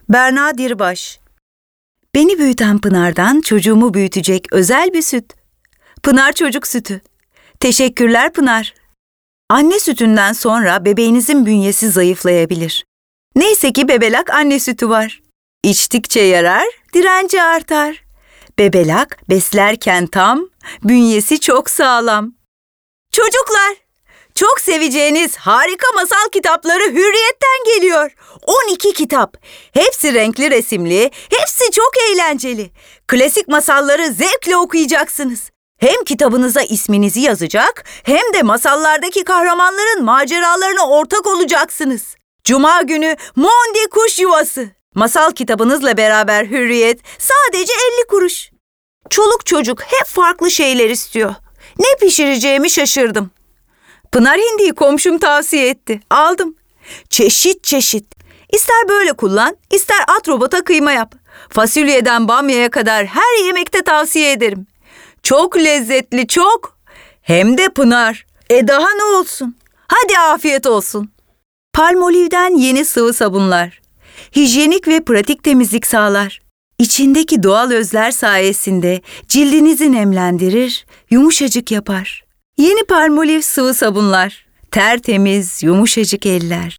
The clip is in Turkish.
Berna Dirbaş. Beni büyüten Pınar'dan çocuğumu büyütecek özel bir süt. Pınar Çocuk Sütü. Teşekkürler Pınar. Anne sütünden sonra bebeğinizin bünyesi zayıflayabilir. Neyse ki Bebelak anne sütü var. İçtikçe yarar, direnci artar. Bebelak beslerken tam, bünyesi çok sağlam. Çocuklar, çok seveceğiniz harika masal kitapları Hürriyet'ten geliyor. 12 kitap. Hepsi renkli resimli, hepsi çok eğlenceli. Klasik masalları zevkle okuyacaksınız. Hem kitabınıza isminizi yazacak, hem de masallardaki kahramanların maceralarına ortak olacaksınız. Cuma günü Mondi Kuş Yuvası. Masal kitabınızla beraber Hürriyet sadece 50 kuruş. Çoluk çocuk hep farklı şeyler istiyor. Ne pişireceğimi şaşırdım. Pınar hindiyi komşum tavsiye etti. Aldım. Çeşit çeşit. İster böyle kullan, ister at robota kıyma yap. Fasulyeden bamyaya kadar her yemekte tavsiye ederim. Çok lezzetli, çok. Hem de Pınar. Daha ne olsun? Hadi afiyet olsun. Palmolive'den yeni sıvı sabunlar. Hijyenik ve pratik temizlik sağlar. İçindeki doğal özler sayesinde cildinizi nemlendirir, yumuşacık yapar. Yeni Palmolive sıvı sabunlar. Tertemiz, yumuşacık eller.